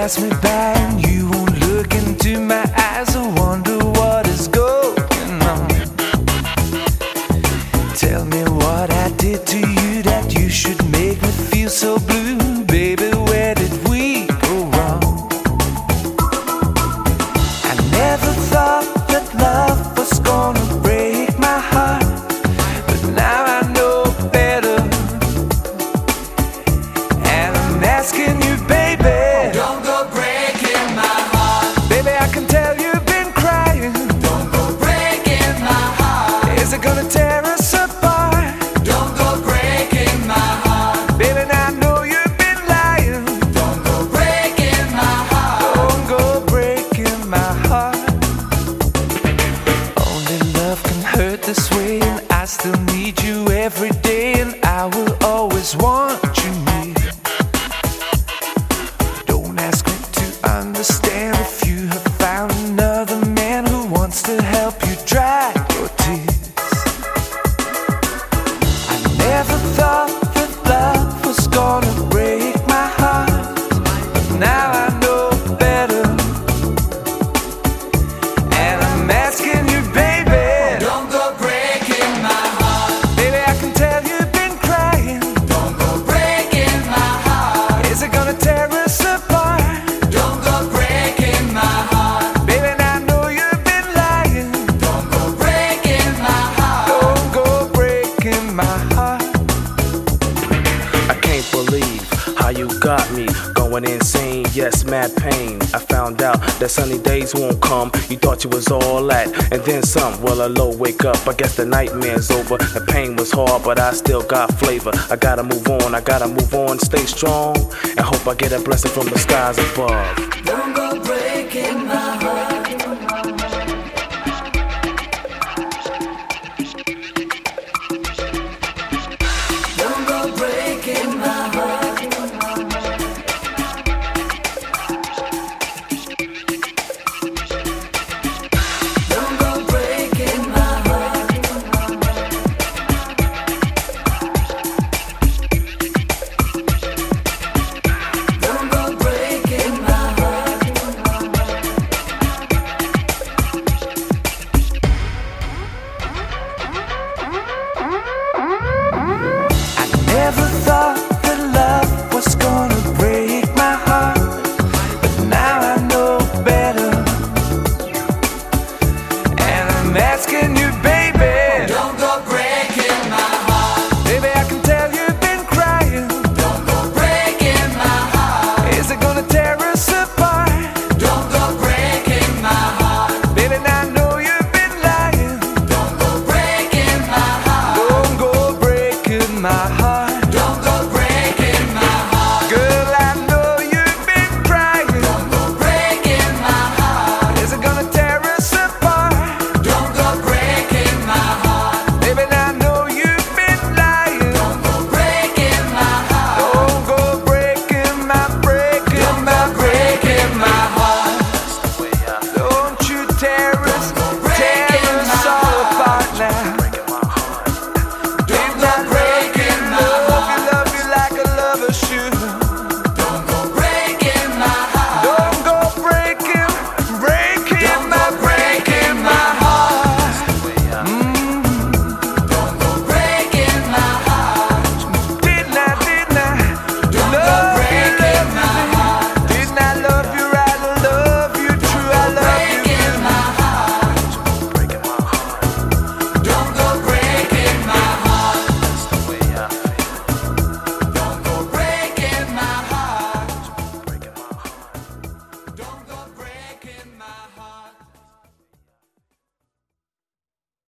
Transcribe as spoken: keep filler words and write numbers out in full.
pass me by and you won't look into my eyes. I wonder what is going on. Tell me what I did to you that you should make me feel so blue. Baby, where did we go wrong? I never thought that love was gonna break my heart, but now I know better. And I'm asking you, baby, don't go breaking my heart. Baby, I can tell you've been crying. Don't go breaking my heart. Is it gonna tear us apart? Don't go breaking my heart. Baby, now I know you've been lying. Don't go breaking my heart. Don't go breaking my heart. Only love can hurt this way, and I still need you every day, and I will always want you near. Don't ask me to understand if you have found another man who wants to help you dry your tears. I never thought that love was gonna break my heart, but now I know better. And I'm asking you, baby, Don't go breaking my heart. baby, I can tell you've been crying. Don't go breaking my heart. Is it gonna tear us apart? Don't go breaking my heart. Baby, now I know you've been lying. Don't go breaking my heart. Don't go breaking my heart. I can't believe how you got me going insane, yes, mad pain. I found out that sunny days won't come. You thought you was all that, and then some. Well, a low wake up, I guess the nightmare's over. The pain was hard, but I still got flavor. I gotta move on, I gotta move on, stay strong, and hope I get a blessing from the skies above. Don't go breaking my